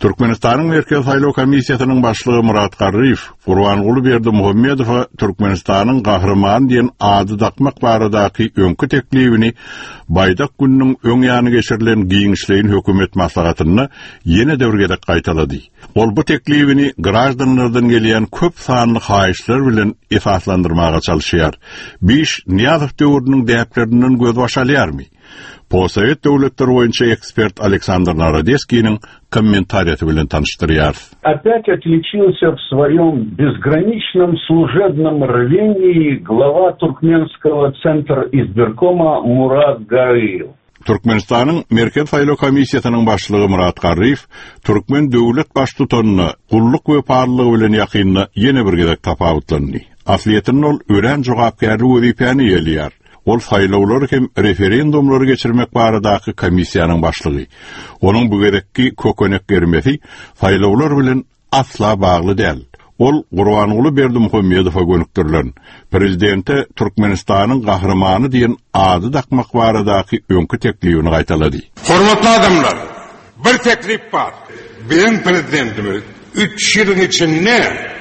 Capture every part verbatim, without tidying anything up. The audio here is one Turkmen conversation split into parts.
Türkmenistan'ın Merkez Sayloo Komissiýasynyň başlygy Murat Garryf, Gurbanguly Berdimuhammedowa Türkmenistan'ın gahryman diýen ady dakmak baradaky öňkü teklibini Baydak günniň öň ýany geçirilen giňişleýin hökümet maslahatyny ýene döwürge gaýtalady. Ol bu teklibini grajdanlardan gelýän köp sanly haýyşlar bilen esaslandyrmaga çalyşýar. Biş Niýazow döwrüniň däplerinden göz başalýarmy? Possovet döwletleri boýunça ekspert Александр Народецкийниň комментарияты bilen tanıştırýar. Опять отличился в своем безграничном служебном рвении глава Туркменского центра избиркома Мурат Гарыев. Türkmenistan'ın Merkez Sayloo Komissiýasynyň başlygy Murat Garryf, Türkmen döwlet baştutanyny gulluk we parlygy bilen ýakyny ýene bir gezek tapawutlandy. Asliýetinde ol ören jogapkärli wezipäni ýelýär. Ol saylawlary hem referendumlary geçirmek baradaky komissiýanyň başlygy. Onuň bu gerekki kökenek bermesi saylawlar bilen asla bagly däl. Ol Gurbanguly Berdimuhammedowa gönükdirilen prezidente Türkmenistanyň gahrymany diýen ady dakmak baradaky öňkü teklibini gaýtalady. Hormatly adamlar, bir teklip bar. Benim prezidentimiz üç ýylyň içinde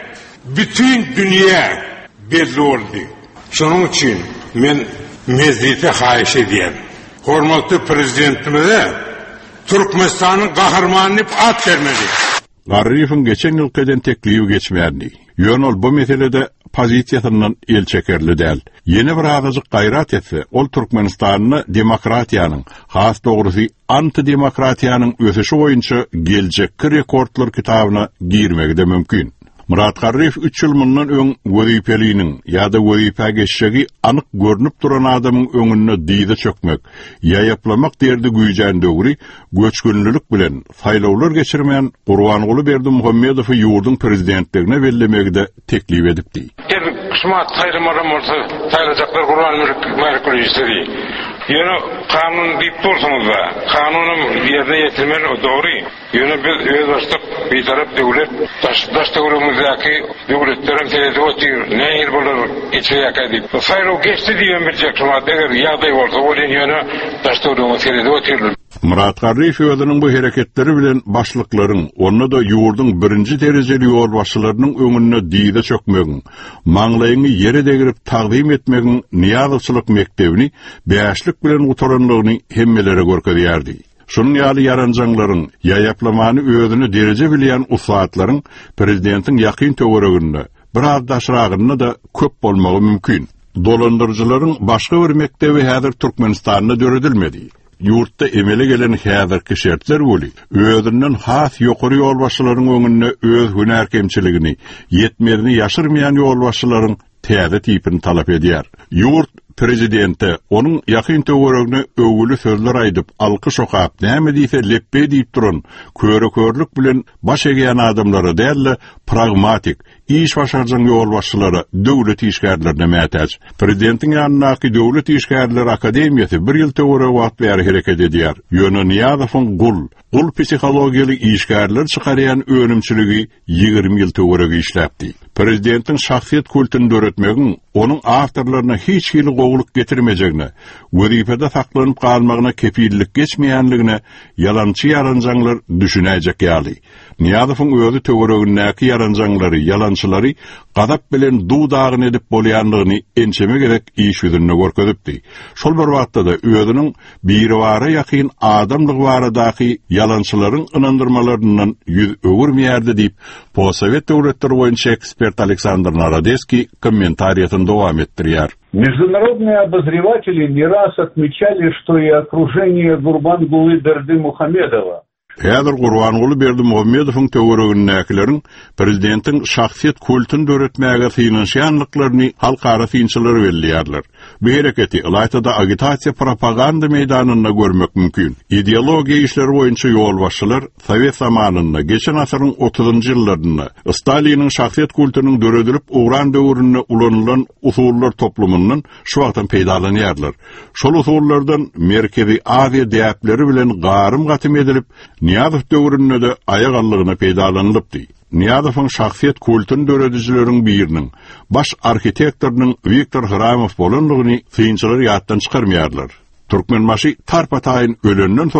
bütün dünýä belli boldy. Şonuň üçin men mezlite haýyş edýän. Hormatly prezidentimize Türkmenistanyň gahrymany diýip at bermeli. Garryf'in geçen ýyl eden teklibi geçmärdi. Ýönol bu meselede pozisiýasyndan el çekerli däl. Ýene bir agazyk gaýrat etse, ol Türkmenistanyny demokratiýanyň, has dogrusy antidemokratiýanyň ösüşi boýunça geljekki rekordlar kitabyna girmegi mümkin. Murat Garryf üç ýyl mundan öň wezipeliğiniň ýa-da wezipe geçişigi anyk görnüp duran adamyň öňüne diýde çökmek, ýaýaplamak derdi güýjän döwri göçkünlülük bilen saylawlar geçirmeýän Gurbanguly Berdimuhammedowy ýurdun prezidentligine bellemegde teklip edipdi. Kısmat sayramaram olsa saylajaklar Gurbanguly istedi. Ýöne kanun diýip dursunuz da, kanunum ýerine ýetirmeli o dogry. Ýöne biz öz başlyk bir tarap döwlet, daş daş döwrümizdeki döwletlerin telede otyr, näýir bolar içerek edip. Sayro geçdi diýen bir jekmat eger ýagdaý bolsa, olen ýöne daş döwrümizde telede otyr. Murat Garryf özüniň bu hereketleri bilen başlyklaryň, onda da ýurdun birinji derejeli ýol başçylarynyň öňüne diýde çökmegi, maňlaýyny ýere degirip taqdim etmegi Niýazowçylyk mektebini beýaşlyk bilen utaranlygyny hemmelere görkezýärdi. Şunun ýaly ýaranjaňlaryň, ýaýaplamany özüni dereje bilýän usatlaryň prezidentiň ýakyn töwereginde bir az daşragyny da köp bolmagy mümkin. Dolandyrjylaryň başga bir mektebi häzir Türkmenistanyna döredilmedi. Yurtda emele gelen häzirki şertler boli, özünden has ýokary ýol başçylaryň öňünde öz hünär kemçiligini, ýetmezini ýaşyrmaýan ýol başçylaryň täze tipini talap edýär. Yurt prezidenti onun ýakyn töweregine öwgüli sözler aýdyp, alkyş okap, näme diýse leppe diýip duran, körükörlük bilen baş egýän adamlary däl, pragmatik, iş başarjan ýol başçylary, döwlet işgärlerine mätäç. Prezidentiň ýanynaky döwlet işgärleri akademiýasy bir ýyl töwereg wagt bäri hereket edýär. Ýöne Niýazowyň gul, gul psihologiýaly işgärler çykarýan önümçiligi ýygrimi ýyl töwereg işläpdi. Prezidentiň şahsiýet kulturyny döretmegiň onuň awtorlaryna hiç hili gowluk getirmejegine, wezipede saklanyp galmagyna kepillik geçmeýänligine ýalançy ýaranjaňlar düşünäjek ýaly. Niýazowyň özü töweregindäki ýaranjaňlary, ýalançylary gadap bilen duwdagyny edip bolýanlygyny ençeme gerek iş ýüzünde görkezipdi. Şol bir wagtda da özüniň bir wara ýakyn adamlyg baradaky ýalançylaryň ynandyrmalaryndan ýüz öwürmeýärdi diýip Possovet döwletleri boýunça ekspert Александр Народецкий комментариясын дowam etdirýär. Международные обозреватели не раз отмечали, что и окружение Гурбангулы Бердимухаммедова Häzir Gurbanguly Berdimuhammedowyň töweregindäkilerin prezidentiň şahsiýet kulturyny döretmäge synanşýanlyklaryny halkara synçylary belliýärler. Bu hereketi Ilaytada agitasiýa propaganda meýdanyna görmek mümkin. Ideologiýa işleri boýunça ýol başçylar Sowet zamanynda, geçen asyryň otuzunjy ýyllarynda Staliniň şahsiýet kulturynyň döredilip ugran döwründe ulanylan usuller toplumyndan şu wagtdan peýdalanýarlar. Şol usullardan Merkezi Aziýa däpleri bilen garym gatym edilip Niýazow döwründe de aýak allygyna peýdalanlypdy. Niýazowyň şahsiýet kulturyny döredijileriň biriniň, baş arxitektorynyň Viktor Hramow bolanlygyny synçylar ýatdan çykarmaýarlar. Türkmenbaşy tarpataýyn ölenden soňam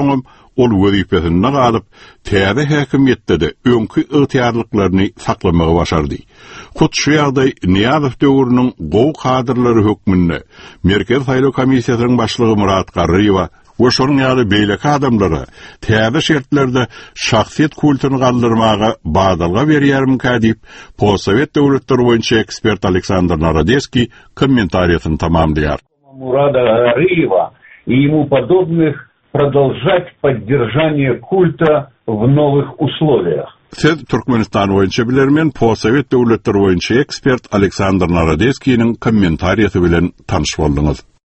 ol wezifesinde galyp täze häkimetde de öňkü ygtyarlyklaryny saklamagy başardy. Hut şu ýagdaý Niýazow döwrüniň gowy kadrlary hökmünde Merkez Saýlaw Komissiýasynyň başlygy Murat Garrýewa we şonuň ýaly beýleki adamlara täze şertlerde şahsiýet kulturyny galdyrmaga badalga berýärmi diýip Possovet döwletleri boýunça ekspert Aleksandr Narodeski комментарийын tamamlaýar. Мурада Гаррýewa и ему подобных продолжать поддержание культа в новых условиях. Siz Türkmenistan boýunça bilermen Possovet döwletleri boýunça ekspert Aleksandr Narodeskiň kommentariýasy bilen tanyş boldunuz.